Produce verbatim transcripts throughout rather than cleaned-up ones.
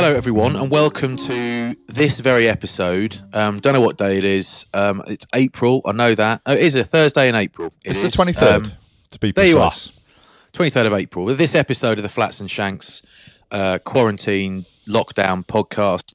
Hello, everyone, and welcome to this very episode. Um, don't know what day it is. Um, it's April. I know that. Oh, it is a Thursday in April. It it's is. the twenty-third, um, to be there precise. you are. twenty-third of April. With this episode of the Flats and Shanks uh, quarantine lockdown podcast.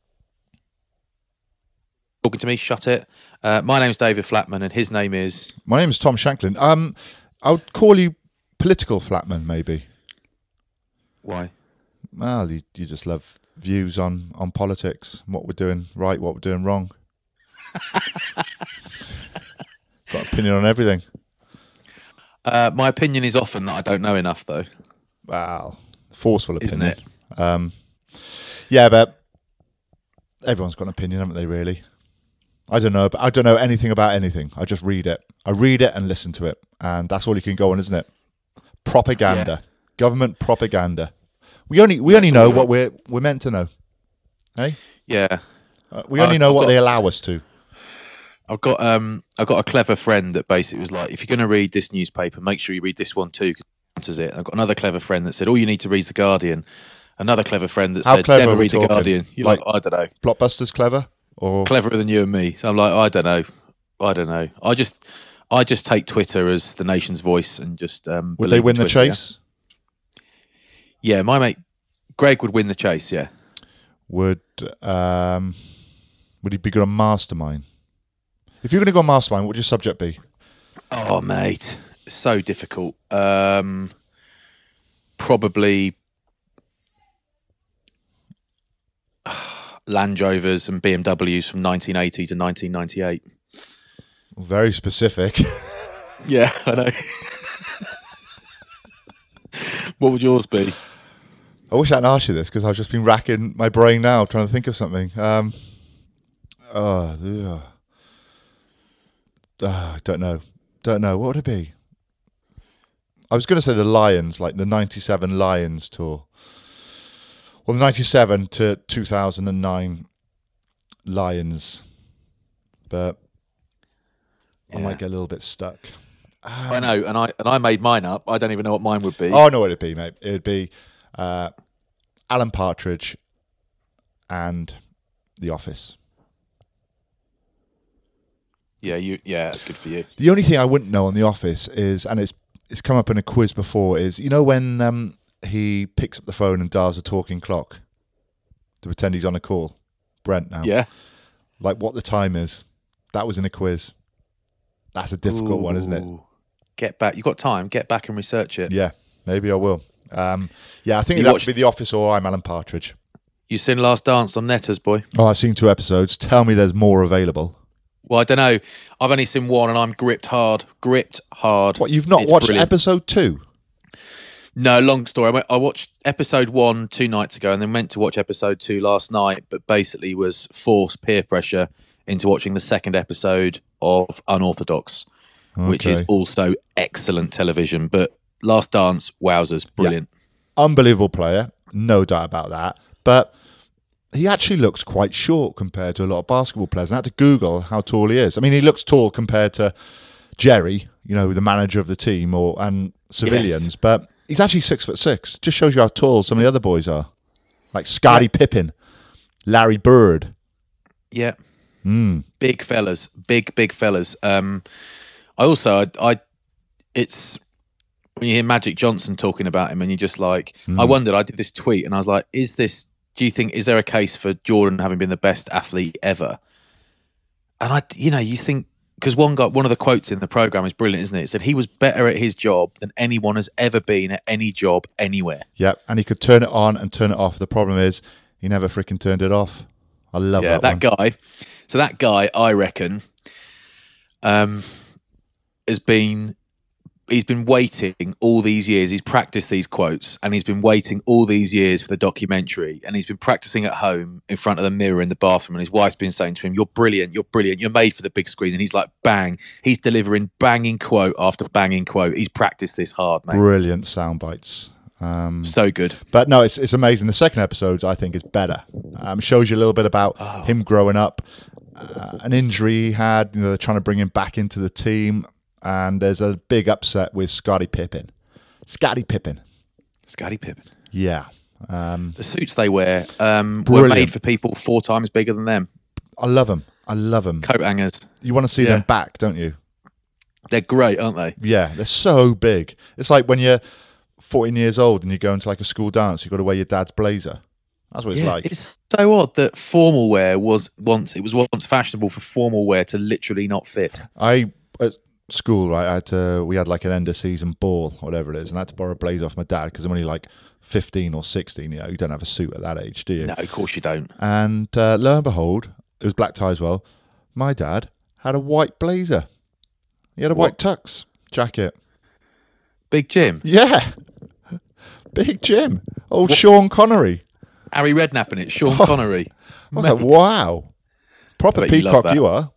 Talking to me, shut it. Uh, my name's David Flatman, and his name is... My name's Tom Shanklin. Um, I would call you political Flatman, maybe. Why? Well, you, you just love views on, on politics, what we're doing right, what we're doing wrong. Got an opinion on everything. Uh, my opinion is often that I don't know enough, though. Wow. Forceful opinion. Isn't it? Um, yeah, but everyone's got an opinion, haven't they, really? I don't know, but I don't know anything about anything. I just read it. I read it and listen to it. And that's all you can go on, isn't it? Propaganda. Yeah. Government propaganda. We only we only know what we're we're meant to know. Hey? Yeah. Uh, we only know I've what got, they allow us to. I've got um I've got a clever friend that basically was like, if you're going to read this newspaper, make sure you read this one too, because it answers it. I've got another clever friend that said, all you need to read is The Guardian. Another clever friend that How said, clever never are we read The talking? Guardian. You're like, like, I don't know. Blockbuster's clever? Or cleverer than you and me. So I'm like, I don't know. I don't know. I just I just take Twitter as the nation's voice and just um would they win the Twitter, chase? Yeah? yeah, my mate Greg would win the chase, yeah. Would um would he be good on Mastermind? If you're going to go on Mastermind, what would your subject be? Oh, mate, so difficult. Um, probably Land Rovers and B M Ws from nineteen eighty to nineteen ninety-eight. Very specific. Yeah, I know. What would yours be? I wish I hadn't asked you this because I've just been racking my brain now trying to think of something. Um, oh, yeah. Oh, I don't know. Don't know. What would it be? I was going to say the Lions, like the ninety-seven Lions tour. Well, the ninety-seven to two thousand nine Lions. But yeah. I might get a little bit stuck. Um, I know, and I and I made mine up. I don't even know what mine would be. Oh, I know what it'd be, mate. It'd be uh, Alan Partridge and The Office. Yeah, you. Yeah, good for you. The only thing I wouldn't know on The Office is, and it's it's come up in a quiz before, is you know when um, he picks up the phone and dials a talking clock to pretend he's on a call. Brent now. Yeah. Like what the time is. That was in a quiz. That's a difficult Ooh. one, isn't it? Get back. You got time. Get back and research it. Yeah, maybe I will. Um, yeah, I think You it'd have watched- to be The Office or I'm Alan Partridge. You seen Last Dance on Netters, boy? Oh, I've seen two episodes. Tell me there's more available. Well, I don't know. I've only seen one, and I'm gripped hard. Gripped hard. What, you've not It's watched brilliant. episode two? No, long story. I, went, I watched episode one two nights ago, and then went to watch episode two last night. But basically, was forced peer pressure into watching the second episode of Unorthodox, okay. which is also excellent television. But Last Dance, wowzers, brilliant. Yeah. Unbelievable player, no doubt about that. But he actually looks quite short compared to a lot of basketball players. I had to Google how tall he is. I mean, he looks tall compared to Jerry, you know, the manager of the team, or and civilians. Yes. But he's actually six foot six. Just shows you how tall some of the other boys are, like Scottie yeah. Pippen, Larry Bird. Yeah, mm. big fellas, big big fellas. Um, I also, I, I, it's when you hear Magic Johnson talking about him, and you're just like, mm. I wondered. I did this tweet, and I was like, is this? Do you think, is there a case for Jordan having been the best athlete ever? And I, you know, you think, because one guy, one of the quotes in the program is brilliant, isn't it? It said he was better at his job than anyone has ever been at any job anywhere. Yeah, and he could turn it on and turn it off. The problem is he never freaking turned it off. I love yeah, that. that one. guy. So that guy, I reckon, um, has been. He's been waiting all these years. He's practiced these quotes, and he's been waiting all these years for the documentary. And he's been practicing at home in front of the mirror in the bathroom. And his wife's been saying to him, "You're brilliant. You're brilliant. You're made for the big screen." And he's like, "Bang!" He's delivering banging quote after banging quote. He's practiced this hard, mate. Brilliant sound bites. Um, so good. But no, it's it's amazing. The second episode, I think, is better. Um, shows you a little bit about oh. him growing up, uh, an injury he had. You know, they're trying to bring him back into the team. And there's a big upset with Scottie Pippen. Scottie Pippen. Scottie Pippen. Yeah. Um, The suits they wear um, were Brilliant. made for people four times bigger than them. I love them. I love them. Coat hangers. You want to see Yeah. them back, don't you? They're great, aren't they? Yeah, they're so big. It's like when you're fourteen years old and you go into like a school dance, you've got to wear your dad's blazer. That's what it's Yeah, like. it's so odd that formal wear was once it was once fashionable for formal wear to literally not fit. I at school, right? I had to, we had like an end of season ball, whatever it is, and I had to borrow a blazer off my dad because I'm only like fifteen or sixteen. You know, you don't have a suit at that age, do you? No, of course you don't. And uh, lo and behold, it was black tie as well. My dad had a white blazer. He had a What? white tux jacket. Big Jim, Yeah, Big Jim. Old Sean Connery. Harry Redknapp in it, Sean Oh, Connery. I was Mate, like, wow, proper I bet you love peacock that. you are.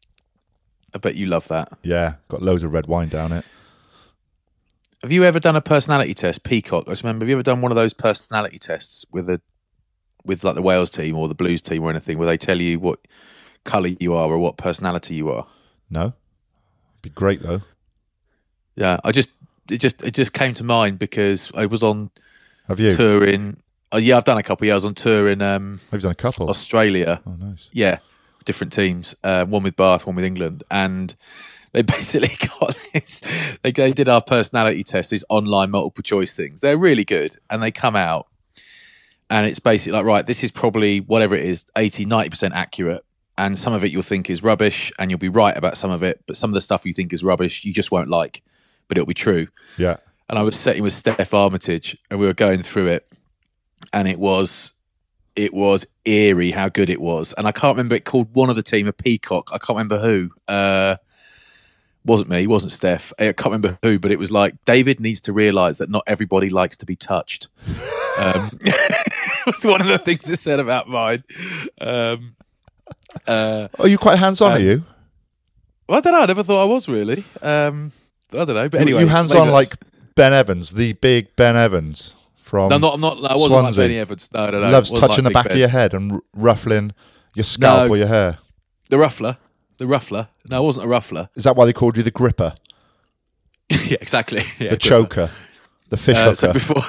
I bet you love that. Yeah, got loads of red wine down it. Have you ever done a personality test, Peacock? I just remember. Have you ever done one of those personality tests with a with like the Wales team or the Blues team or anything, where they tell you what colour you are or what personality you are? No, be great though. Yeah, I just it just it just came to mind because I was on Have you? tour in. Oh yeah, I've done a couple of years on tour in um, Have you done a couple? Australia. Oh, nice. Yeah, different teams. Uh, one with Bath, one with England, and they basically got this. They, they did our personality test, these online multiple choice things. They're really good, and they come out, and it's basically like, right, this is probably whatever it is, eighty, ninety percent accurate, and some of it you'll think is rubbish, and you'll be right about some of it, but some of the stuff you think is rubbish, you just won't like, but it'll be true. Yeah. And I was sitting with Steph Armitage, and we were going through it, and it was. It was eerie how good it was. And I can't remember, it called one of the team a peacock. I can't remember who. Uh, wasn't me, wasn't Steph. I can't remember who, but it was like, David needs to realise that not everybody likes to be touched. Um, it was one of the things it said about mine. Um, uh, Are you quite hands on? um, are you? well, I don't know. I never thought I was really. Um, I don't know. But anyway. you hands maybe on that's- like Ben Evans, the big Ben Evans from. No, I'm not, I'm not, no, I wasn't Swansea. like Benny Evans. No, no, no. Loves It wasn't touching like the Big back Ben. of your head and r- ruffling your scalp No. or your hair. The ruffler. The ruffler. No, it wasn't a ruffler. Is that why they called you the gripper, Yeah, exactly. Yeah, the good. choker, the fish Uh, hooker? so before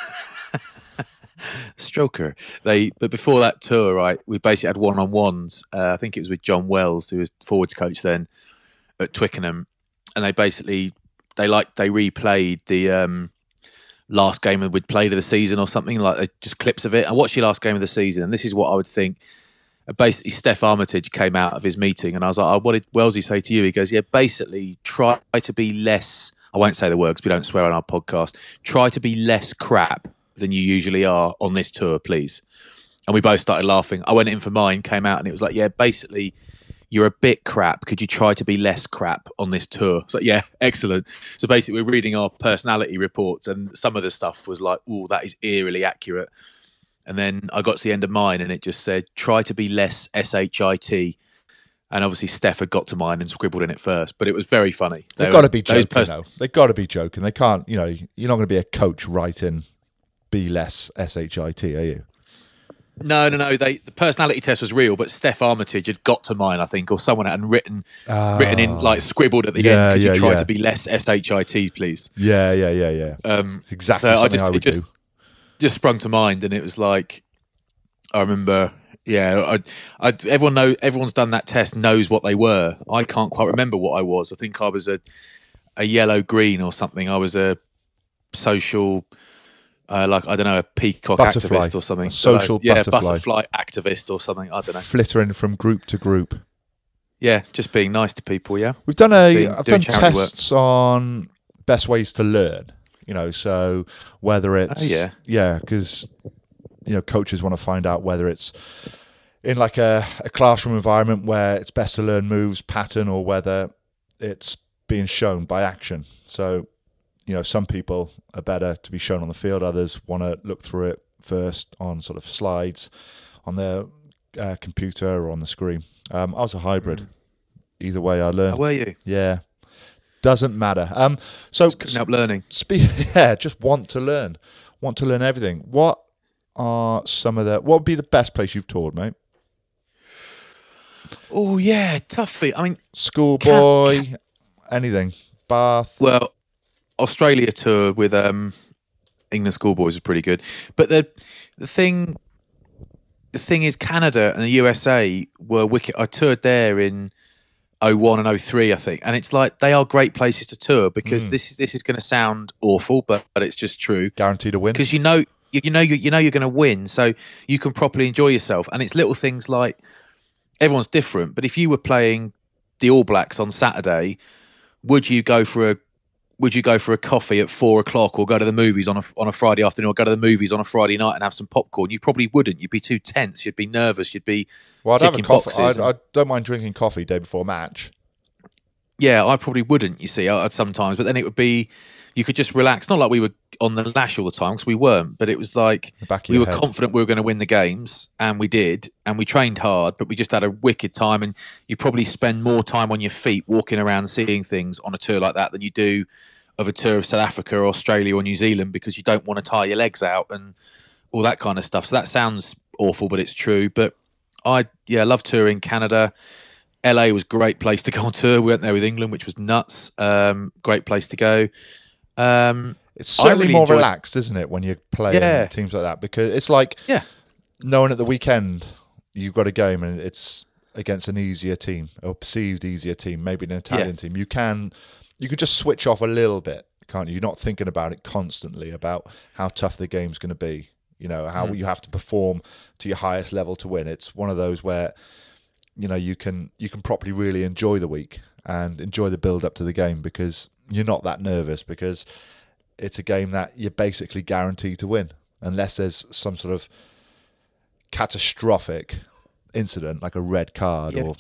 Stroker, they but before that tour, right, we basically had one on ones. Uh, I think it was with John Wells, who was forwards coach then at Twickenham, and they basically they like they replayed the um, last game that we'd played of the season or something, like they, just clips of it. I watched your last game of the season, and this is what I would think. Uh, Basically, Steph Armitage came out of his meeting, and I was like, oh, "What did Wellesley say to you?" He goes, "Yeah, basically, try to be less." I won't say the word because we don't swear on our podcast. Try to be less crap than you usually are on this tour, please. And we both started laughing. I went in for mine, came out, and it was like, "Yeah, basically, you're a bit crap. Could you try to be less crap on this tour?" It's like, "Yeah, excellent." So basically, we're reading our personality reports, and some of the stuff was like, "Oh, that is eerily accurate." And then I got to the end of mine, and it just said, "Try to be less shit." And obviously, Steph had got to mine and scribbled in it first, but it was very funny. They've They got were- to be those joking, pers- though. They've got to be joking. They can't, you know, you're not going to be a coach writing be less shit, are you? No, no, no. They the personality test was real, but Steph Armitage had got to mine, I think, or someone had written written in like scribbled at the Yeah, end. Could yeah, you try yeah. to be less shit, please? Yeah, yeah, yeah, yeah. Um, It's exactly so I something just I it would just do. just sprung to mind, and it was like I remember. Yeah, I, I, everyone know everyone's done that test, knows what they were. I can't quite remember what I was. I think I was a a yellow green or something. I was a social. Uh, like I don't know, a peacock Butterfly. activist or something. A social yeah, butterfly. butterfly activist or something. I don't know. Flittering from group to group. Yeah, just being nice to people. Yeah, We've done a. being- I've doing done charity work. tests on best ways to learn. You know, so whether it's Oh, yeah. yeah, because you know coaches want to find out whether it's in like a, a classroom environment where it's best to learn moves, pattern, or whether it's being shown by action. So, you know, some people are better to be shown on the field. Others want to look through it first on sort of slides on their uh, computer or on the screen. Um, I was a hybrid. Either way, I learned. How were you? Yeah, doesn't matter. Um, so Couldn't help learning. Spe- yeah, just want to learn, want to learn everything. What are some of the? What would be the best place you've toured, mate? Oh yeah, toughy. I mean, Schoolboy, anything, Bath. well, Australia tour with um, England schoolboys was pretty good. But the the thing the thing is, Canada and the U S A were wicked. I toured there in oh one and oh three, I think, and it's like they are great places to tour because mm. this is this is going to sound awful, but but it's just true. Guaranteed to win because you know you, you know you, you know you're going to win, so you can properly enjoy yourself. And it's little things like everyone's different, but if you were playing the All Blacks on Saturday, would you go for a would you go for a coffee at four o'clock, or go to the movies on a on a Friday afternoon, or go to the movies on a Friday night and have some popcorn? You probably wouldn't. You'd be too tense. You'd be nervous. You'd be well. I'd have a coffee. I and... don't mind drinking coffee day before a match. Yeah, I probably wouldn't. You see, sometimes, but then it would be you could just relax. Not like we were on the lash all the time, because we weren't. But it was like we were head. confident we were going to win the games, and we did, and we trained hard. But we just had a wicked time, and you probably spend more time on your feet walking around, seeing things on a tour like that than you do of a tour of South Africa or Australia or New Zealand, because you don't want to tire your legs out and all that kind of stuff. So that sounds awful, but it's true. But I, yeah, love touring Canada. L A was a great place to go on tour. We went there with England, which was nuts. Um, great place to go. Um, it's certainly really more enjoyed... relaxed, isn't it, when you're playing yeah. teams like that? Because it's like yeah. knowing at the weekend you've got a game and it's against an easier team, or perceived easier team, maybe an Italian yeah. team. You can... You can just switch off a little bit, can't you? You're not thinking about it constantly, about how tough the game's going to be, you know, how mm. you have to perform to your highest level to win. It's one of those where, you know, you can you can properly really enjoy the week and enjoy the build up to the game, because you're not that nervous, because it's a game that you're basically guaranteed to win, unless there's some sort of catastrophic incident like a red card yeah. or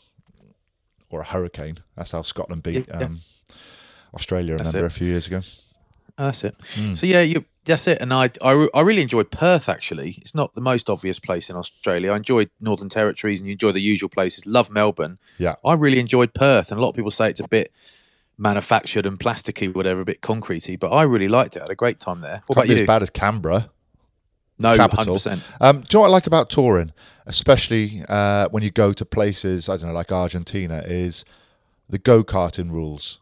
or a hurricane. That's how Scotland beat yeah, yeah. Um, Australia, I remember, a few years ago. Oh, that's it. Mm. So yeah, you that's it. And I, I I really enjoyed Perth. Actually, it's not the most obvious place in Australia. I enjoyed Northern Territories, and you enjoy the usual places. Love Melbourne. Yeah, I really enjoyed Perth, and a lot of people say it's a bit manufactured and plasticky, whatever, a bit concretey. But I really liked it. I had a great time there. What Can't about be you? As bad as Canberra. No, capital. one hundred percent. Um, do you know what I like about touring, especially uh, when you go to places, I don't know, like Argentina, is the go-karting rules.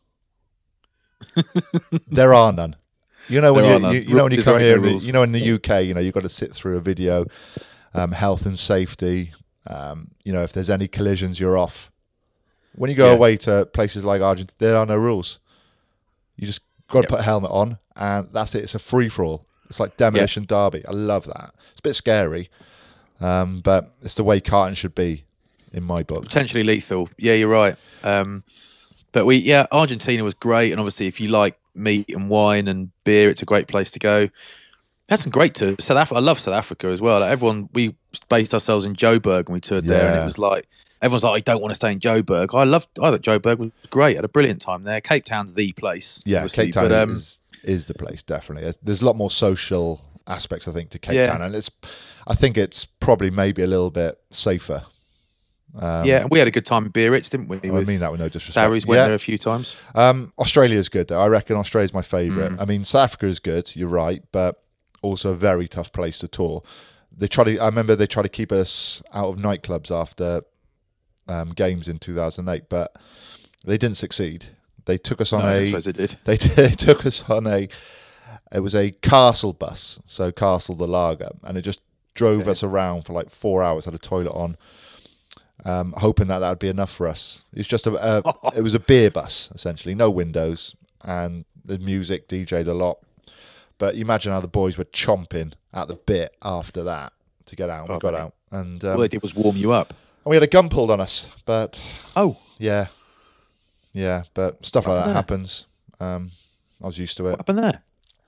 There are none. You know when you, you, you know when you come here, you know in the U K, you know you've got to sit through a video, um, health and safety. Um, you know if there's any collisions, you're off. When you go yeah. away to places like Argentina, there are no rules. You just got to yep. put a helmet on, and that's it. It's a free for all. It's like demolition yep. derby. I love that. It's a bit scary, um, but it's the way karting should be, in my book. Potentially lethal. Yeah, you're right. Um, But we, yeah, Argentina was great, and obviously, if you like meat and wine and beer, it's a great place to go. Had some great tours. South Africa, I love South Africa as well. Like everyone, we based ourselves in Joburg and we toured there, yeah. and it was like everyone's like, "I don't want to stay in Joburg." I loved, I thought Joburg was great. I had a brilliant time there. Cape Town's the place. Yeah, Cape Town but, um, is is the place definitely. There's a lot more social aspects, I think, to Cape yeah. Town, and it's, I think it's probably maybe a little bit safer. Um, yeah, and we had a good time in Biarritz, didn't we? I mean that with no disrespect. Sarries went yeah. there a few times. Um, Australia's good, though. I reckon Australia's my favourite. Mm. I mean, South Africa is good, you're right, but also a very tough place to tour. They try to. I remember they tried to keep us out of nightclubs after um, games in two thousand eight, but they didn't succeed. They took us on no, a. I they did. They, they took us on a. It was a Castle bus, so Castle the lager, and it just drove yeah. us around for like four hours. Had a toilet on. Um, hoping that that would be enough for us. It's just a, a it was a beer bus essentially, no windows, and the music D J'd a lot. But you imagine how the boys were chomping at the bit after that to get out. And oh, we got mate. out, and um, all they did was warm you up. And we had a gun pulled on us, but oh yeah, yeah, but stuff what like that there? happens. Um, I was used to it. What happened there?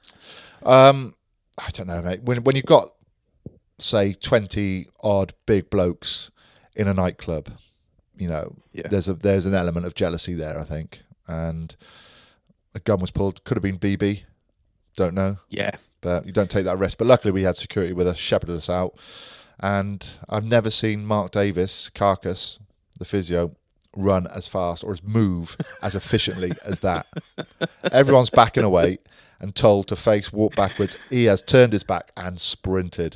Um, I don't know, mate. When when you've got say twenty odd big blokes in a nightclub, you know, yeah. there's a there's an element of jealousy there, I think. And a gun was pulled. Could have been B B. Don't know. Yeah. But you don't take that risk. But luckily we had security with us, shepherded us out. And I've never seen Mark Davis, Carcass, the physio, run as fast or as move as efficiently as that. Everyone's backing away and told to face, walk backwards. He has turned his back and sprinted.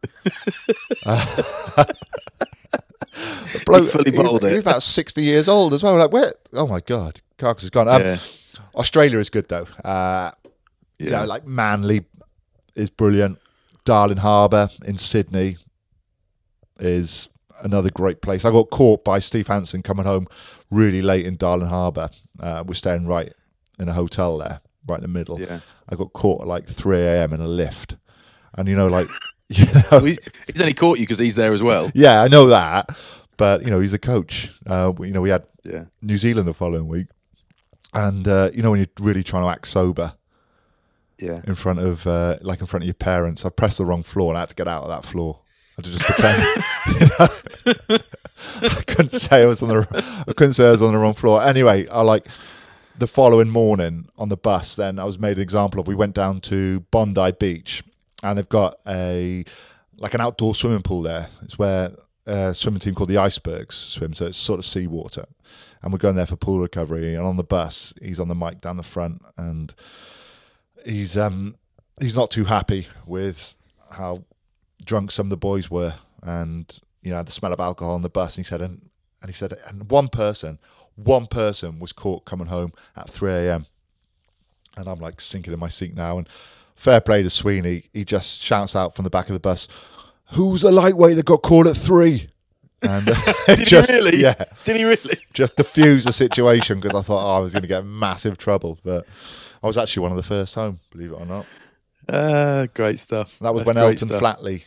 uh, The bloke, fully bowled he, it. He's about sixty years old as well. Like, where? Oh my God, Carcass is gone. Um, yeah. Australia is good though. Uh, yeah. You know, like manly is brilliant. Darling Harbour in Sydney is another great place. I got caught by Steve Hansen coming home really late in Darling Harbour. Uh, we're staying right in a hotel there, right in the middle. Yeah. I got caught at like three a.m. in a lift. And, you know, like... You know, well, he's, he's only caught you because he's there as well. Yeah, I know that. But, you know, he's a coach. Uh, you know, we had yeah. New Zealand the following week. And, uh, you know, when you're really trying to act sober... Yeah, in front of uh, like in front of your parents. I pressed the wrong floor and I had to get out of that floor. I had to just pretend. You know? I couldn't say I was on the I couldn't say I was on the wrong floor. Anyway, I like the following morning on the bus. Then I was made an example of. We went down to Bondi Beach, and they've got a like an outdoor swimming pool there. It's where a swimming team called the Icebergs swim, so it's sort of seawater. And we're going there for pool recovery. And on the bus, he's on the mic down the front and. He's um he's not too happy with how drunk some of the boys were, and you know the smell of alcohol on the bus. And he said, and, and he said, and one person, one person was caught coming home at three a.m. And I'm like sinking in my seat now. And fair play to Sweeney, he just shouts out from the back of the bus, "Who's the lightweight that got caught at three?" And uh, did just, he really? Yeah, did he really? Just diffuse the situation because I thought oh, I was going to get in massive trouble, but. I was actually one of the first home, believe it or not. Uh, great stuff. That was That's when Elton stuff. Flatley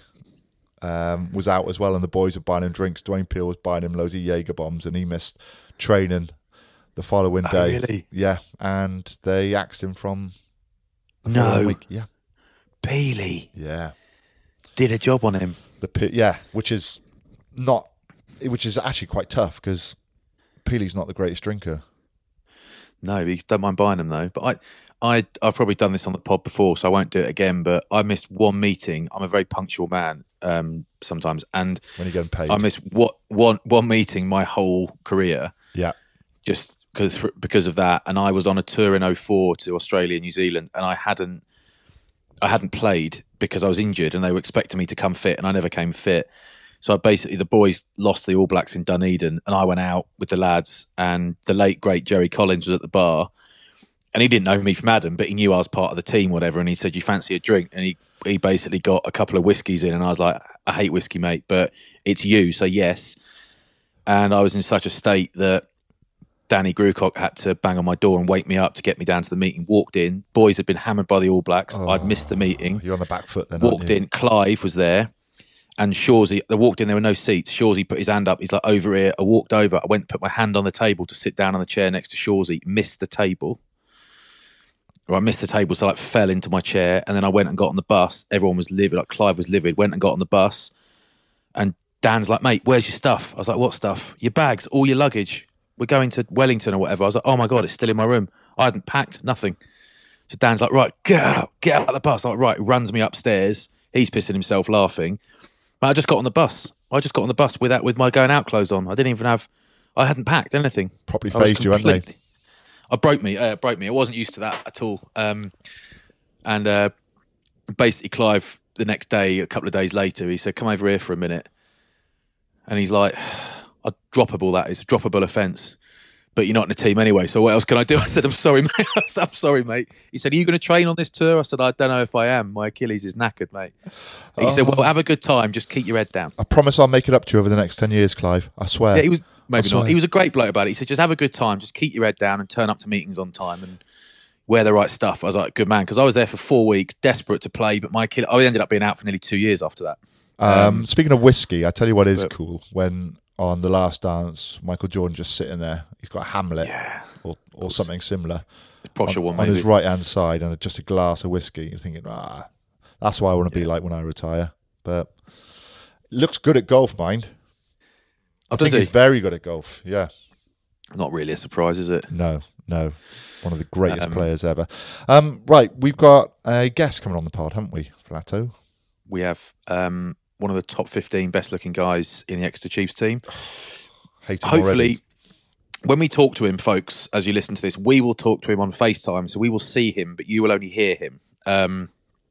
um, was out as well, and the boys were buying him drinks. Dwayne Peel was buying him loads of Jaeger bombs, and he missed training the following Oh, day. really? Yeah, and they axed him from the no following week. Yeah, Peely. Yeah, did a job on him. The pit, yeah, which is not, which is actually quite tough because Peely's not the greatest drinker. No, you don't mind buying them though. But I. I, I've probably done this on the pod before, so I won't do it again, but I missed one meeting. I'm a very punctual man um, sometimes. And when you're getting paid, I missed what, one, one meeting my whole career. Yeah. Just because because of that. And I was on a tour in oh four to Australia, New Zealand, and I hadn't I hadn't played because I was injured and they were expecting me to come fit, and I never came fit. So I basically, the boys lost to the All Blacks in Dunedin, and I went out with the lads, and the late, great Jerry Collins was at the bar. And he didn't know me from Adam, but he knew I was part of the team, whatever. And he said, "You fancy a drink?" And he, he basically got a couple of whiskies in. And I was like, "I hate whiskey, mate, but it's you, so yes." And I was in such a state that Danny Grucock had to bang on my door and wake me up to get me down to the meeting. Walked in. Boys had been hammered by the All Blacks. Oh, I'd missed the meeting. You're on the back foot then, Walked aren't you? in. Clive was there. And Shawsey, they walked in, there were no seats. Shawsey put his hand up. He's like, "Over here." I walked over. I went and put my hand on the table to sit down on the chair next to Shawsey. Missed the table. I missed the table, so I like fell into my chair, and then I went and got on the bus. Everyone was livid, like Clive was livid. Went and got on the bus, and Dan's like, "Mate, where's your stuff?" I was like, "What stuff?" "Your bags, all your luggage. We're going to Wellington or whatever." I was like, "Oh my god, it's still in my room. I hadn't packed nothing." So Dan's like, "Right, get out, get out of the bus." I'm like, right, runs me upstairs. He's pissing himself laughing. But I just got on the bus. I just got on the bus without with my going out clothes on. I didn't even have. I hadn't packed anything. Probably phased you, hadn't they? I broke me. Uh, broke me. I wasn't used to that at all. Um, and uh, basically, Clive, the next day, a couple of days later, he said, "Come over here for a minute." And he's like, "A droppable, that is a droppable offence. But you're not in the team anyway, so what else can I do?" I said, "I'm sorry, mate." I said, "I'm sorry, mate." He said, "Are you going to train on this tour?" I said, "I don't know if I am. My Achilles is knackered, mate." He oh. said, "Well, have a good time. Just keep your head down." I promise I'll make it up to you over the next ten years, Clive. I swear. Yeah, he was... Maybe not. He was a great bloke about it. He said, "Just have a good time. Just keep your head down and turn up to meetings on time and wear the right stuff." I was like, "Good man," because I was there for four weeks, desperate to play. But my kid, I ended up being out for nearly two years after that. Um, um, speaking of whiskey, I tell you what is but, cool. When on The Last Dance, Michael Jordan just sitting there, he's got a Hamlet yeah, or, or something similar on, one, on his right hand side, and just a glass of whiskey. You're thinking, ah, that's what I want to yeah. be like when I retire. But it looks good at golf, mind. I Does think he? he's very good at golf. Yeah, not really a surprise, is it? No, no. One of the greatest um, players ever. Um, right, we've got a guest coming on the pod, haven't we, Flatto? We have um, one of the top fifteen best-looking guys in the Exeter Chiefs team. Hate him Hopefully, already. When we talk to him, folks, as you listen to this, we will talk to him on FaceTime, so we will see him, but you will only hear him. Um,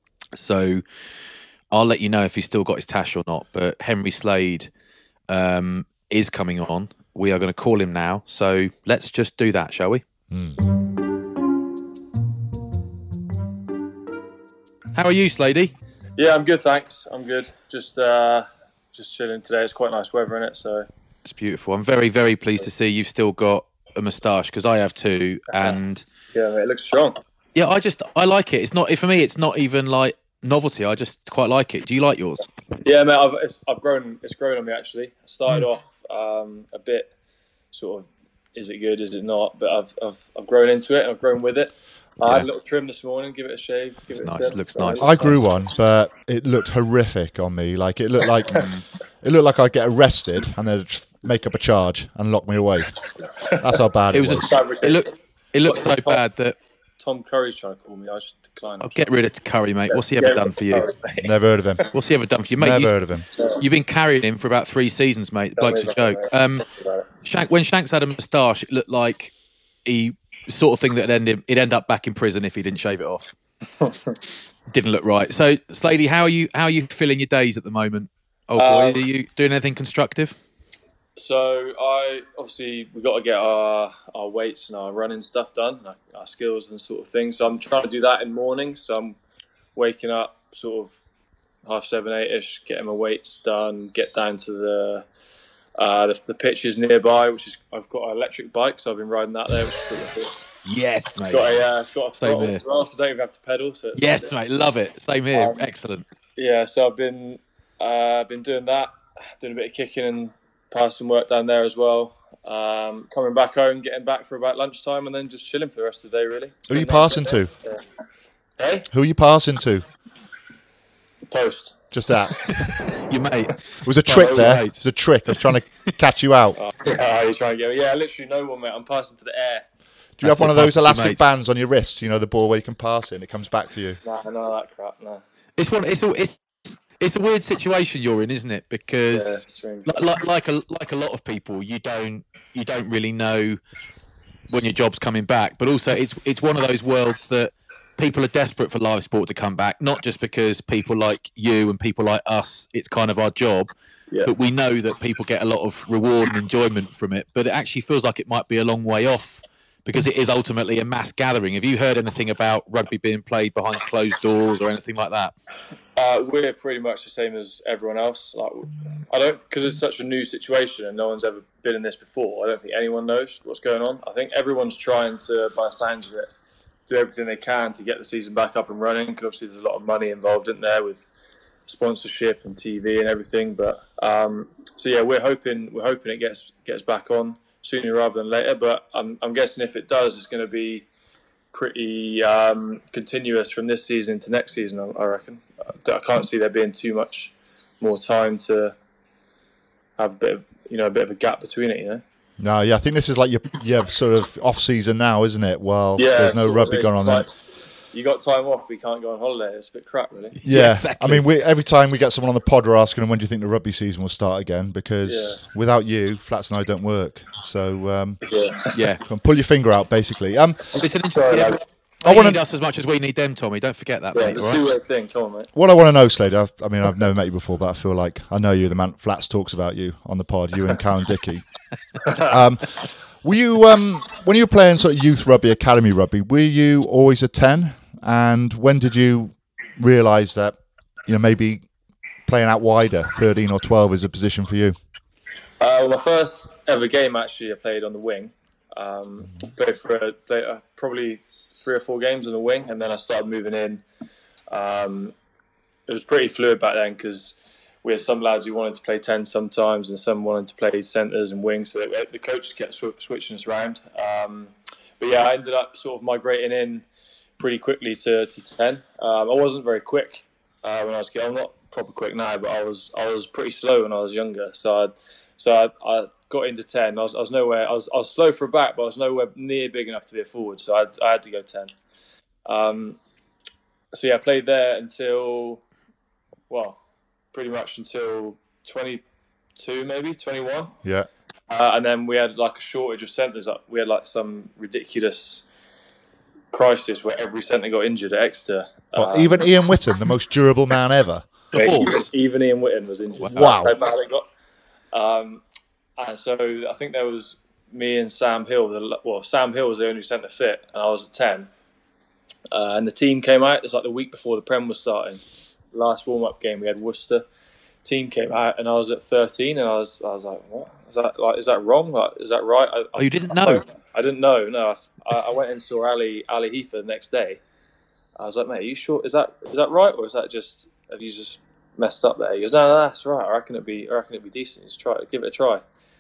so I'll let you know if he's still got his tash or not. But Henry Slade um, is coming on. We are going to call him now. So let's just do that, shall we? Mm. How are you, Slady? Yeah, I'm good, thanks. I'm good. Just uh, just chilling today. It's quite nice weather in it, so it's beautiful. I'm very, very pleased to see you've still got a moustache because I have too, and yeah, mate, it looks strong. Yeah, I just I like it. It's not for me. It's not even like novelty. I just quite like it. Do you like yours? Yeah, mate. I've it's, I've grown. It's grown on me actually. I started mm. off um, a bit sort of. Is it good? Is it not? But I've I've I've grown into it and I've grown with it. I yeah. had a little trim this morning. Give it a shave. Give it's it nice. A looks so nice. I grew one, but it looked horrific on me. Like it looked like it looked like I'd get arrested and they'd make up a charge and lock me away. That's how bad it, it was. was. A, it looked. It looked so bad that Tom Curry's trying to call me. I should decline. I'll get rid of Curry, mate. What's he ever done for you? Never heard of him. What's he ever done for you, mate? Never you, heard of him. You've been carrying him for about three seasons, mate. The bloke's a joke. Um, Shank, when Shanks had a moustache, it looked like he sort of thing that would end he'd end up back in prison if he didn't shave it off. Didn't look right. So, Slady, how are you? How are you filling your days at the moment? Oh boy, um, are you doing anything constructive? So I obviously we've got to get our, our weights and our running stuff done, our, our skills and sort of things. So I'm trying to do that in mornings. So I'm waking up sort of half seven, eight ish, getting my weights done, get down to the uh, the, the pitches nearby, which is I've got an electric bike, so I've been riding that there, which is pretty cool. Yes, mate. It's got a, uh, it's got a throttle as well, so I don't even have to pedal. So it's yes, mate, love it. Same here. Um, Excellent. Yeah, so I've been uh, been doing that, doing a bit of kicking and passed some work down there as well. Um, coming back home, getting back for about lunchtime, and then just chilling for the rest of the day. Really. Who are you passing to? Yeah. Hey. Who are you passing to? Post. Just that. Your mate. It was a trick there. It was a trick. I was trying to catch you out. Oh, yeah, he's trying to get me. Yeah, literally no one, mate. I'm passing to the air. Do you That's have one of those elastic bands on your wrist? You know, the ball where you can pass it and it comes back to you. No, no, that crap. No. It's one. It's all. It's. It's a weird situation you're in, isn't it? Because, yeah, like, like, like a like a lot of people, you don't you don't really know when your job's coming back. But also, it's it's one of those worlds that people are desperate for live sport to come back. Not just because people like you and people like us, it's kind of our job. Yeah. But we know that people get a lot of reward and enjoyment from it. But it actually feels like it might be a long way off because it is ultimately a mass gathering. Have you heard anything about rugby being played behind closed doors or anything like that? Uh, we're pretty much the same as everyone else. Like, I don't, because it's such a new situation and no one's ever been in this before. I don't think anyone knows what's going on. I think everyone's trying to, by the sounds of it, do everything they can to get the season back up and running. Because obviously, there's a lot of money involved in there with sponsorship and T V and everything. But um, so yeah, we're hoping we're hoping it gets gets back on sooner rather than later. But I'm I'm guessing if it does, it's going to be pretty um, continuous from this season to next season. I, I reckon. I can't see there being too much more time to have a bit of, you know, a bit of a gap between it, you know. No, yeah, I think this is like your your sort of off season now, isn't it? Well, yeah, there's no rugby going on there. You got time off, but you can't go on holiday. It's a bit crap, really. Yeah, yeah, exactly. I mean, we every time we get someone on the pod, we're asking them when do you think the rugby season will start again? Because yeah. without you, Flats and I don't work. So um, yeah, yeah, pull your finger out, basically. Um, Listen, Sorry, yeah, I want need us as much as we need them, Tommy. Don't forget that, yeah, mate. It's a two-way thing. Come on, mate. What I want to know, Slade, I've, I mean, I've never met you before, but I feel like I know you. The man Flats talks about you on the pod. You and Karen Dickey. um, were you um, when you were playing sort of youth rugby, academy rugby? Were you always a ten? And when did you realise that you know maybe playing out wider, thirteen or twelve, is a position for you? Uh, well, my first ever game actually, I played on the wing. Um, played for a, played, uh, probably. three or four games on the wing, and then I started moving in. Um, it was pretty fluid back then because we had some lads who wanted to play ten sometimes, and some wanted to play centres and wings. So they, the coaches kept sw- switching us around. Um, but yeah, I ended up sort of migrating in pretty quickly to, to ten. Um, I wasn't very quick uh, when I was a kid. I'm not proper quick now, but I was I was pretty slow when I was younger. So I so I, I got into ten. I was, I was nowhere. I was, I was slow for a back, but I was nowhere near big enough to be a forward. So I had, I had to go ten. Um, so yeah, I played there until, well, pretty much until twenty-two, maybe twenty-one. Yeah. Uh, and then we had like a shortage of centres. We had like some ridiculous crisis where every centre got injured at Exeter. Well, um, even Ian Whitten, the most durable man ever. Even, even Ian Whitten was injured. Wow. So that's how bad it got. Um, and so I think there was me and Sam Hill. Well, Sam Hill was the only centre fit, and I was at ten. uh, and the team came out. It was like the week before the Prem was starting. Last warm up game we had Worcester. Team came out, and I was at thirteen, and I was I was like, what is that? Like, is that wrong? Like, is that right? I, Oh, you didn't I, know? I, I didn't know. No, I, I went and saw Ali Ali Heifer the next day. I was like, mate, are you sure? Is that is that right, or is that just have you just messed up there? He goes, no, no, that's right. I reckon it'd be I reckon it'd be decent. Just try it, give it a try.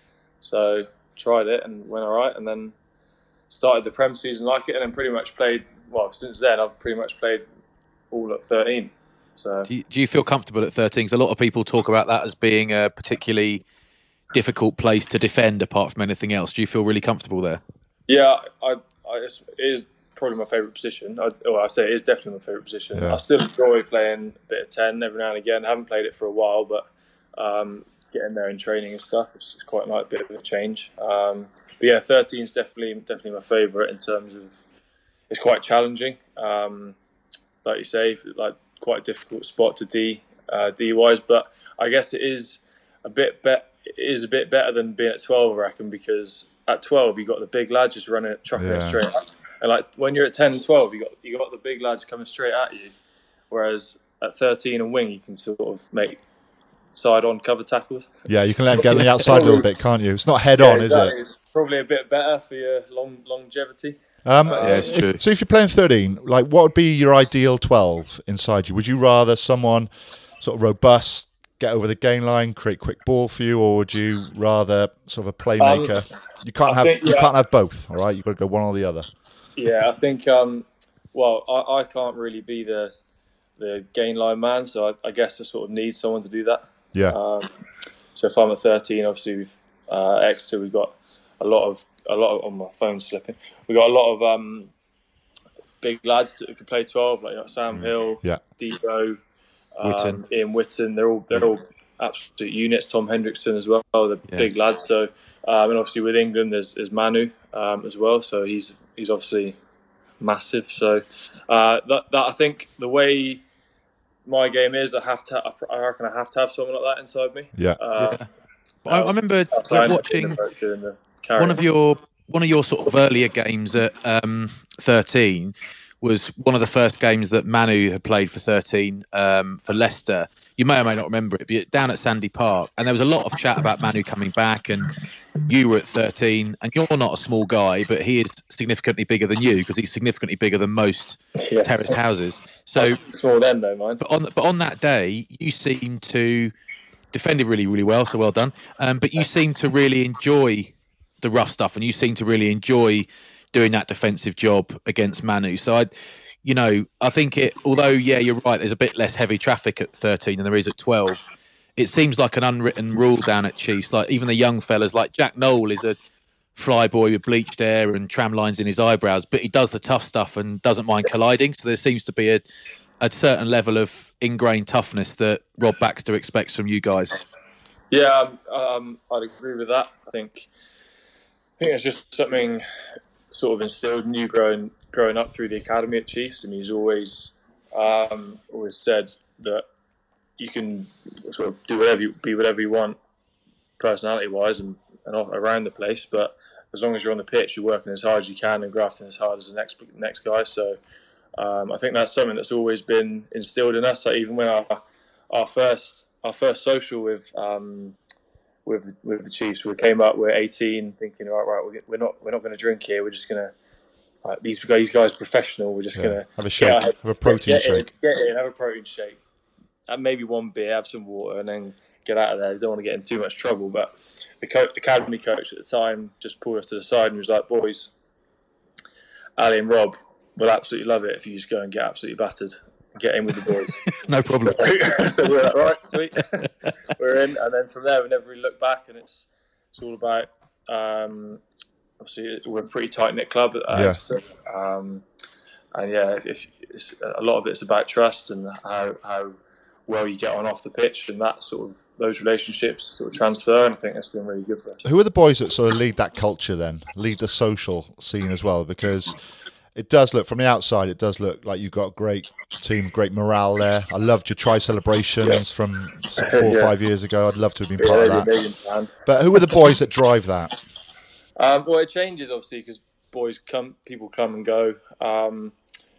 So tried it and went all right, and then started the Prem season like it, and then pretty much played. Well, since then I've pretty much played all at thirteen. So Do you, do you feel comfortable at thirteen? Because a lot of people talk about that as being a particularly difficult place to defend, apart from anything else. Do you feel really comfortable there? yeah, I, I it's, it is probably my favourite position. I, well, I say it is definitely my favourite position. Yeah. I still enjoy playing a bit of ten every now and again. I haven't played it for a while, but um, getting there in training and stuff, it's, it's quite like a bit of a change. Um, but yeah, thirteen is definitely definitely my favourite in terms of it's quite challenging. Um, like you say, like quite a difficult spot to D uh, D wise, but I guess it is a bit bet it is a bit better than being at twelve, I reckon, because at twelve you got the big lads just running, chucking Yeah. it straight up. And like when you're at ten and twelve, you got you got the big lads coming straight at you. Whereas at thirteen and wing, you can sort of make side-on cover tackles. Yeah, you can let them get on the outside a little bit, can't you? It's not head Yeah, on, is exactly. it? It's probably a bit better for your long longevity. Um, Uh, Yeah, it's if- true. So if you're playing thirteen, like what would be your ideal twelve inside you? Would you rather someone sort of robust, get over the gain line, create quick ball for you, or would you rather sort of a playmaker? Um, you can't I have think, you yeah. can't have both, all right? You've got to go one or the other. Yeah, I think. Um, well, I, I can't really be the the gain line man, so I, I guess I sort of need someone to do that. Yeah, Um, so if I'm at thirteen, obviously we've uh, Exeter, we've got a lot of a lot of on my phone slipping. We got a lot of um, big lads that can play twelve, like, like Sam Hill, yeah, Devo, um, Witten. Ian Witten. They're all they're all absolute units. Tom Hendrickson as well, the Yeah. big lads. So um, and obviously with England, there's, there's Manu um, as well. So he's he's obviously massive. So uh, that that I think the way my game is, I have to. I reckon I have to have someone like that inside me. yeah. Uh, Yeah. I, I remember outside like, of being watching the coach and the carry. one of your one of your sort of earlier games at um, thirteen was one of the first games that Manu had played for thirteen um, for Leicester. You may or may not remember it, but down at Sandy Park, and there was a lot of chat about Manu coming back, and you were at thirteen, and you're not a small guy, but he is significantly bigger than you because he's significantly bigger than most Yeah. terraced houses. So, Small then, though, mine. but on but on that day, you seemed to defended really, really well. So well done. Um, but you seem to really enjoy the rough stuff, and you seem to really enjoy doing that defensive job against Manu. So I, you know, I think it. Although, yeah, you're right. There's a bit less heavy traffic at thirteen than there is at twelve. It seems like an unwritten rule down at Chiefs. Like even the young fellas, like Jack Noel, is a fly boy with bleached hair and tram lines in his eyebrows, but he does the tough stuff and doesn't mind colliding. So there seems to be a a certain level of ingrained toughness that Rob Baxter expects from you guys. Yeah, um, um, I'd agree with that. I think I think it's just something sort of instilled in you growing growing up through the academy at Chiefs, and he's always um, always said that you can sort of do whatever you be whatever you want, personality wise, and, and all around the place. But as long as you're on the pitch, you're working as hard as you can and grafting as hard as the next next guy. So um, I think that's something that's always been instilled in us. Like even when our our first our first social with um, with with the Chiefs, we came up. We're eighteen, thinking, right, right, we're not we're not going to drink here. We're just going to like, these guys, these guys, professional. We're just Yeah. going to Have a shake, yeah, have a protein get shake. In, get in, have a protein shake, and maybe one beer, have some water, and then get out of there. Don't want to get in too much trouble. But the co- academy coach at the time just pulled us to the side and was like, "Boys, Ali and Rob will absolutely love it if you just go and get absolutely battered and get in with the boys." No problem. So we're like, right, sweet. We're in, and then from there we never really looked back, and it's it's all about. Um, obviously, we're a pretty tight knit club at Yeah. Exeter, um, and yeah, if it's, a lot of it's about trust and how how well you get on off the pitch, and that sort of those relationships sort of transfer, and I think that's been really good for us. Who are the boys that sort of lead that culture then? Lead the social scene as well? Because it does look, from the outside, it does look like you've got a great team, great morale there. I loved your try celebrations Yeah. from sort of four or Yeah. five years ago. I'd love to have been Yeah, part of they're that. amazing, man. But who are the boys that drive that? Um, well, it changes obviously because boys come, people come and go. Um,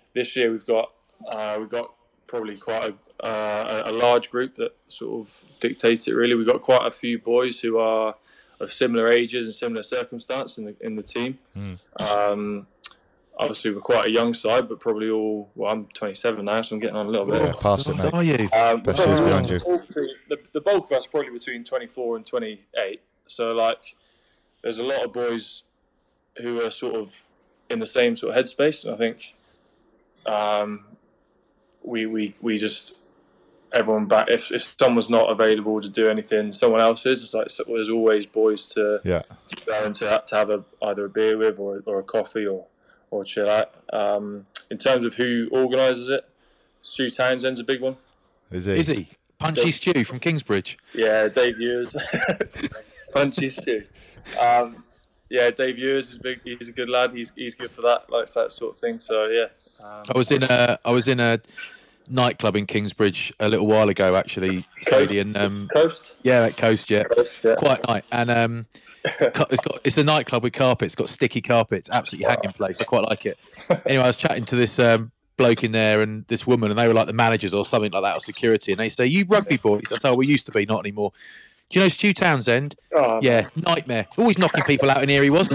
this year we've got uh, we've got probably quite a, uh, a large group that sort of dictates it. Really, we've got quite a few boys who are of similar ages and similar circumstance in the in the team. Mm. Um, obviously, we're quite a young side, but probably all. Well, I'm twenty-seven now, so I'm getting on a little bit. Yeah, past it, mate. Are you? Um, Best years behind you. The, the bulk of us are probably between twenty-four and twenty-eight. So, like, there's a lot of boys who are sort of in the same sort of headspace. And I think um, we we we just everyone back. If if someone's not available to do anything, someone else is. It's like so there's always boys to yeah to go and to, to have a, either a beer with or or a coffee or or chill out. Um, in terms of who organises it, Stu Townsend's a big one. Is he? Is he? Punchy Stew from Kingsbridge. Yeah, Dave Ewers. Punchy Stew. Um, yeah, Dave Ewers is big. He's a good lad. He's he's good for that, likes that sort of thing. So yeah. Um, I was in a I was in a nightclub in Kingsbridge a little while ago, actually, Sadie, and um, Coast. Yeah, at Coast, yeah, Coast, yeah. Quite nice. And um, it's got it's a nightclub with carpets. It's got sticky carpets, absolutely hanging place. I quite like it. Anyway, I was chatting to this um, bloke in there and this woman, and they were like the managers or something like that, or security, and they say, "You rugby boys?" I said, "Oh, we used to be, not anymore." Do you know Stu Townsend? Oh, yeah, nightmare. Always knocking people out in here, he was.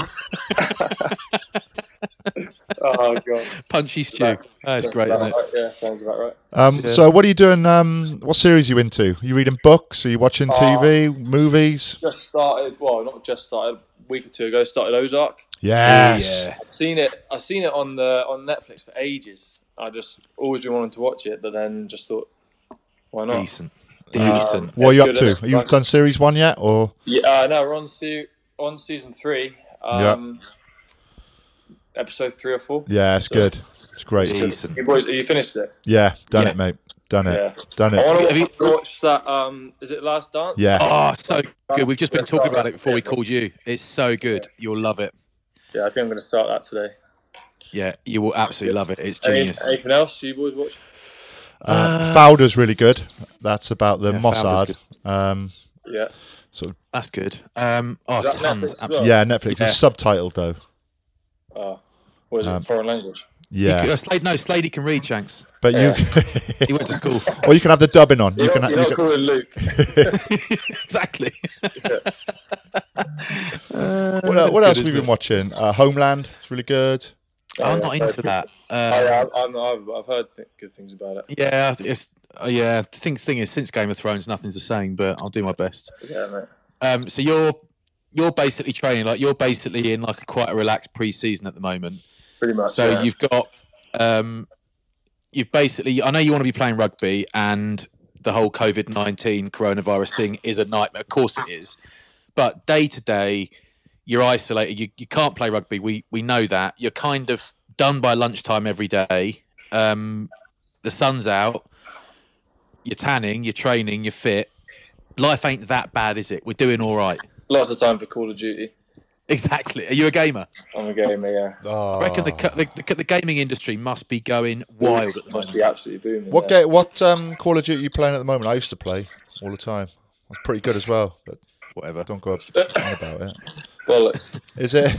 Oh, God. Punchy Stew. That's great, That's isn't right. it? Yeah, sounds about right. Um, Yeah. So, what are you doing? Um, what series are you into? Are you reading books? Are you watching T V, Uh, movies? Just started, well, not just started, a week or two ago, started Ozark. Yes. Yeah. I've seen it, I've seen it on the on Netflix for ages. I just always been wanting to watch it, but then just thought, why not? Decent. Decent. Um, What are it's you up good, to? isn't Are it? you Like- done series one yet, or Yeah, uh, no, we're on, se- on season three. Um, Episode three or four. yeah, it's So- good. It's great. Decent. You boys, you finished it? Yeah, done Yeah. it, mate. Done it. Yeah. Done I it. want Have you- to watch that. Um, is it Last Dance? Yeah. Oh, so good. We've just been talking about it before we called you. It's so good. You'll love it. Yeah, I think I'm going to start that today. Yeah, you will absolutely love it. It's Any, genius. anything else you boys watch? Uh, Fauda's really good. That's about the Yeah, Mossad. Fauda's Um, Yeah. sort of, That's good. Um, oh, Is that tons. Netflix as Absolutely. yeah, Netflix. Yeah. It's subtitled though. Oh, what is it? Um, Foreign language. Yeah, You, uh, Slade, no, Slady can read, Shanks. but Yeah. you, He went to school. or you can have the dubbing on. You You're, can. not, You you're not can calling Luke. Exactly. what el- what else have we been watching? Uh, Homeland. It's really good. I'm Oh, not yeah, into that. Oh, Uh, yeah, I'm, I've, I've heard th- good things about it. yeah, it's uh, yeah. The thing, thing is, since Game of Thrones, nothing's the same. But I'll do my best. Yeah, mate. Um, so you're you're basically training like you're basically in like a quite a relaxed pre-season at the moment. Pretty much. So yeah. you've got, um, you've basically, I know you want to be playing rugby, and the whole COVID nineteen coronavirus thing is a nightmare. Of course it is, but day to day, you're isolated. You you can't play rugby. We we know that. You're kind of done by lunchtime every day. Um, the sun's out. You're tanning. You're training. You're fit. Life ain't that bad, is it? We're doing all right. Lots of time for Call of Duty. Exactly. Are you a gamer? I'm a gamer, yeah. Oh. I reckon the, co- the, the the gaming industry must be going wild at the Must moment. be absolutely booming. What yeah. ga- What um, Call of Duty are you playing at the moment? I used to play all the time. I was pretty good as well, but Whatever. don't go up on about it. Bollocks. Is it?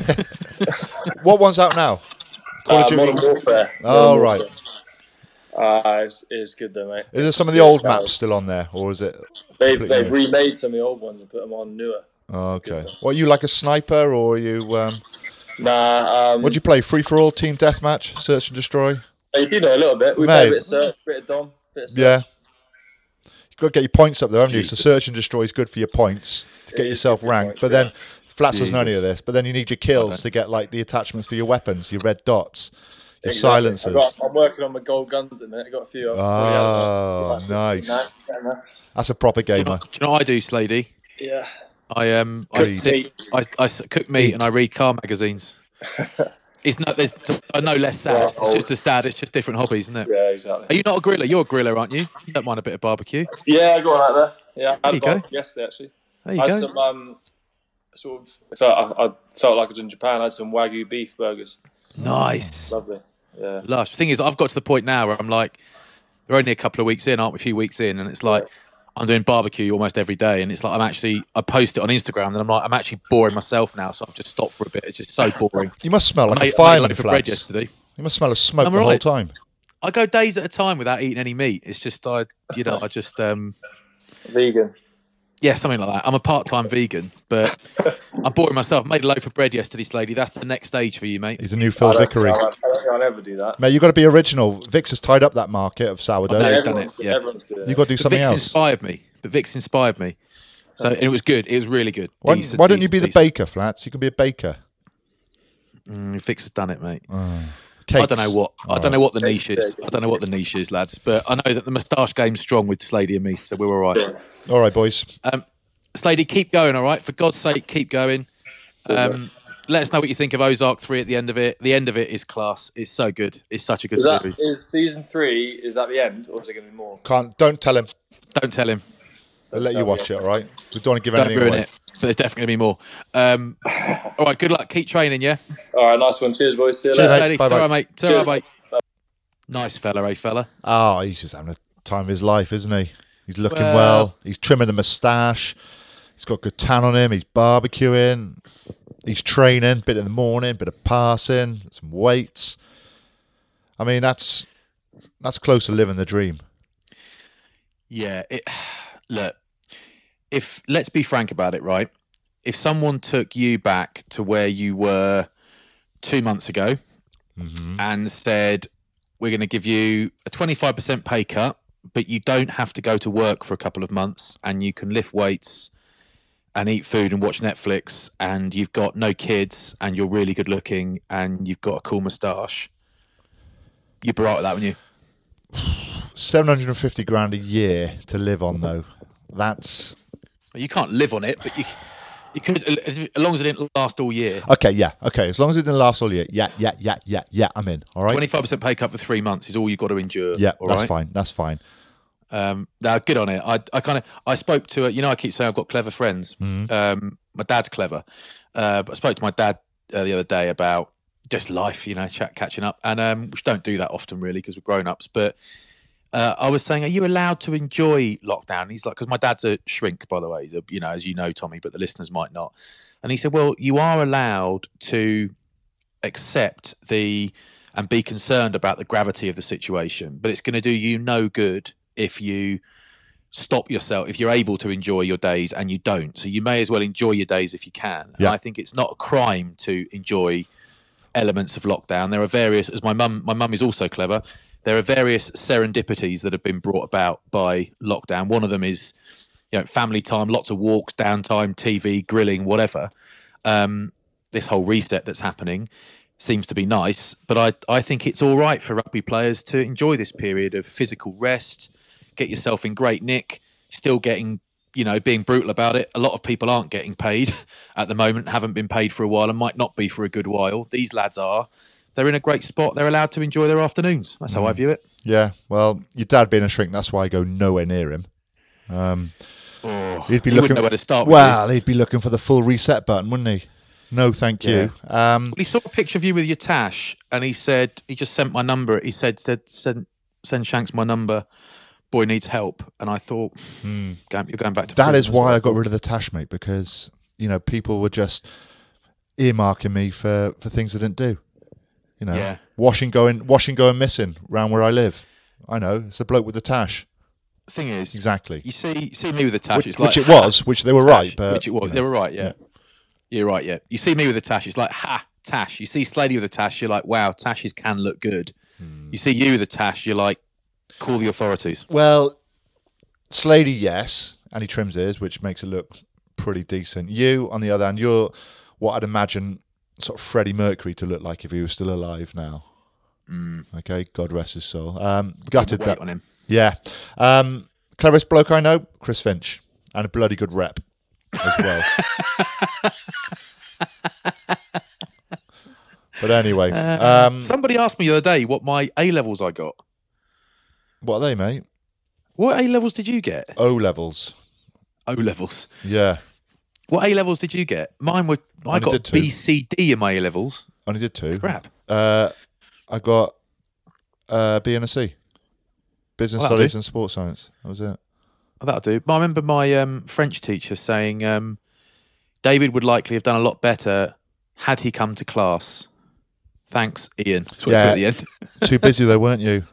What one's out now? Call Uh, of Duty. Modern Warfare. Oh, Modern right. Warfare. Uh, it's, it's good though, mate. Is there some of the old maps still on there, or is it? They've, completely they've new? remade some of the old ones and put them on newer. Oh, okay. What are you like a sniper, or are you? Um, Nah, um, what do you play? Free for all, team deathmatch, search and destroy. you do know a little bit. We Mate. play a bit of search, bit of dom, bit of search. Yeah. You've got to get your points up there, haven't you? So Jesus. search and destroy is good for your points to It get is yourself good for your ranked. points, But yeah. then Flats doesn't know any of Jesus. this. But then you need your kills Okay. to get like the attachments for your weapons, your red dots, your Exactly. silencers. I've got, I'm working on my gold guns at the minute. I've got a few. I've Oh, already had nice. them. Nah, nah. That's a proper Do you, know, gamer. do you know what I do, Slady? Yeah. I um I, Greed. sit, I, I s- cook meat and I read car magazines. It's not there's uh, no less sad. It's just as sad. It's just different hobbies, isn't it? Yeah, Are exactly. you not a griller? You're a griller, aren't you? You don't mind a bit of barbecue. Yeah, I got one out there. Yeah, I There you had one go. yesterday actually. There you I had go. some um, sort of. I felt, I, I felt like I was in Japan. I had some Wagyu beef burgers. Nice. Lovely. Yeah. Lush. The thing is, I've got to the point now where I'm like, we're only a couple of weeks in, aren't we? A few weeks in, and it's like I'm doing barbecue almost every day, and it's like I'm actually I post it on Instagram, and I'm like I'm actually boring myself now, so I've just stopped for a bit. It's just so boring. You must smell like I made, a I made a fireman, loaf of bread Flats. yesterday. You must smell of smoke I'm the whole alright. time. I go days at a time without eating any meat. It's just I, you know, I just um, vegan. Yeah, something like that. I'm a part-time vegan, but I'm boring myself. Made a loaf of bread yesterday, Slady. That's the next stage for you, mate. He's a new Phil I don't, Vickery. I don't think I'll ever do that. Mate, you've got to be original. Vix has tied up that market of sourdough. No, he's Everyone's, done it, yeah. everyone's doing You've got to do But something Vix else. inspired me. But Vix inspired me. So and it was good. It was really good. Why, Decent, why don't you decent, be the decent. baker, Flats? You can be a baker. Mm, Vix has done it, mate. Cakes. I don't know what I All don't know what the Cakes, niche is. cakes. I don't know what the niche is, lads. But I know that the moustache game's strong with Slady and me, so we're all right. Yeah. All right, boys. Um, Slady, keep going, all right? For God's sake, keep going. Um, let us know what you think of Ozark three at the end of it. The end of it is class. It's so good. It's such a good Is that series. is season three? Is that the end, or is it going to be more? Can't. Don't tell him. Don't tell him. We'll let you tell watch me. it, all right? We don't want to give Don't anything ruin away. it. But there's definitely going to be more. Um, all right, good luck. Keep training, yeah? All right, nice one. Cheers, boys. See you Cheers, later. mate. Slady. Bye-bye. Ta-ra, mate. Ta-ra, Cheers. mate. Nice fella, eh, fella? Oh, he's just having a time of his life, isn't he? He's looking well. Well- He's trimming the moustache. He's got good tan on him. He's barbecuing. He's training. Bit in the morning, bit of passing, some weights. I mean, that's that's close to living the dream. Yeah. It, look, if let's be frank about it, right? If someone took you back to where you were two months ago Mm-hmm. and said, we're going to give you a twenty-five percent pay cut, but you don't have to go to work for a couple of months and you can lift weights and eat food and watch Netflix and you've got no kids and you're really good looking and you've got a cool moustache, you'd be right with that, wouldn't you? seven hundred fifty grand a year to live on, though. That's Well, you can't live on it, but you you could, as long as it didn't last all year. okay. Yeah, okay. As long as it didn't last all year. Yeah, yeah, yeah, yeah, yeah. I'm in. All right. twenty-five percent pay cut for three months is all you've got to endure. Yeah, all that's right? fine. That's fine. Um, now, good on it. I, I kind of, I spoke to, a, you know, I keep saying I've got clever friends. Mm-hmm. Um, my dad's clever. Uh, but I spoke to my dad uh, the other day about just life, you know, chat, catching up, and um, which don't do that often really because we're grown ups. But uh, I was saying, are you allowed to enjoy lockdown? He's like, because my dad's a shrink, by the way, He's a- you know, as you know, Tommy, but the listeners might not. And he said, well, you are allowed to accept the and be concerned about the gravity of the situation, but it's going to do you no good if you stop yourself, if you're able to enjoy your days and you don't. So you may as well enjoy your days if you can. And Yeah. I think it's not a crime to enjoy elements of lockdown. There are various, as my mum, my mum is also clever. There are various serendipities that have been brought about by lockdown. One of them is, you know, family time, lots of walks, downtime, T V, grilling, whatever. Um, this whole reset that's happening seems to be nice, but I I think it's all right for rugby players to enjoy this period of physical rest, get yourself in great nick, still getting, you know, being brutal about it. A lot of people aren't getting paid at the moment, haven't been paid for a while and might not be for a good while. These lads are. They're in a great spot. They're allowed to enjoy their afternoons. That's how I view it. Yeah. Well, your dad being a shrink, that's why I go nowhere near him. Um, Oh, he'd be you looking. wouldn't know where to start with. Well, he'd be looking for the full reset button, wouldn't he? No, thank you. Um, Well, he saw a picture of you with your tash, and he said he just sent my number. He said, "said send send Shanks my number. Boy needs help." And I thought, hmm, going- you're going back to that prison, is that's what why I got thought. rid of the tash, mate, because you know people were just earmarking me for, for things I didn't do. You know, Yeah. washing going, washing going missing round where I live. I know it's a bloke with the tash. The thing is, Exactly. you see, you see me with the tash. Which, it's like which it was, which they were tash, right, but which it was. you know, They were right. Yeah. yeah. You're right. Yeah. You see me with the tash. It's like ha tash. You see Slady with the tash. You're like, wow, tashes can look good. Hmm. You see you with the tash. You're like, call the authorities. Well, Slady, yes, and he trims his, which makes it look pretty decent. You, on the other hand, you're what I'd imagine sort of Freddie Mercury to look like if he was still alive now. Mm. Okay, God rest his soul. Um, gutted Wait that. on him. Yeah. Um, cleverest bloke I know, Chris Finch, and a bloody good rep as well. But anyway, um, Somebody asked me the other day what my A levels I got. what are they, mate? What A levels did you get? O levels. O levels. Yeah, What A levels did you get? Mine were. I Only got did two. B, C, D in my A levels. only did two. Crap. Uh, I got uh, B and a C. Business Well, that'll Studies do. and Sports Science. That was it. Oh, that'll do. I remember my um, French teacher saying um, David would likely have done a lot better had he come to class. Thanks, Ian. That's what he Yeah. put at the end. Too busy though, weren't you?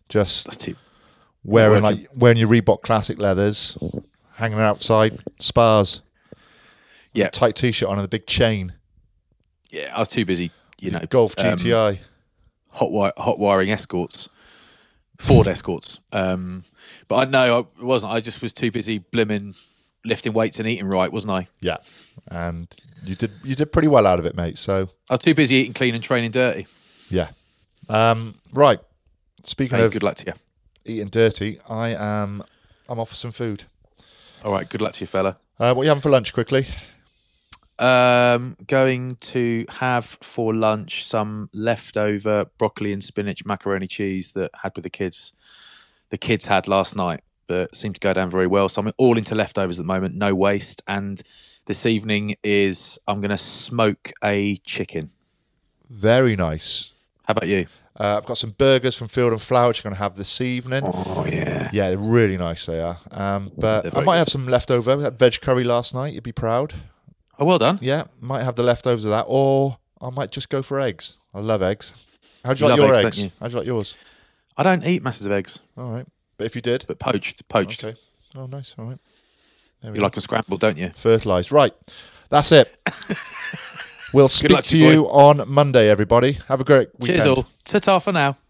Just That's too. wearing working. like wearing your Reebok Classic leathers, hanging outside spas. Yeah. Tight t-shirt on and a big chain. Yeah, I was too busy. You know, Golf um, G T I. hot wire, hot wiring escorts, Ford escorts. Um, but I know I wasn't. I just was too busy blimming, lifting weights and eating right, wasn't I? Yeah, and you did you did pretty well out of it, mate. So I was too busy eating clean and training dirty. yeah. Um, right. Speaking Hey, of good luck to you. eating dirty, I am I'm off for some food. All right, good luck to you, fella. Uh, what are you having for lunch, quickly? Um, going to have for lunch some leftover broccoli and spinach macaroni cheese that I had with the kids. The kids had last night, but seemed to go down very well. So I'm all into leftovers at the moment, no waste. And this evening is I'm going to smoke a chicken. Very nice. How about you? Uh, I've got some burgers from Field and Flower, which I'm going to have this evening. Oh yeah, Yeah, they're really nice they are. Um, but They're I very might good. have some leftover. We had veg curry last night. You'd be proud. Oh, well done. Yeah, might have the leftovers of that, or I might just go for eggs. I love eggs. How do you, You like love your eggs, eggs? don't you? How do you like yours? I don't eat masses of eggs, All right, but if you did, but poached, poached. okay. Oh, nice. All right. There we You go. like them scrambled, don't you? Fertilised. Right. That's it. We'll speak luck to to you, you on Monday, everybody. Have a great weekend. Cheers all. Ta-ta for now.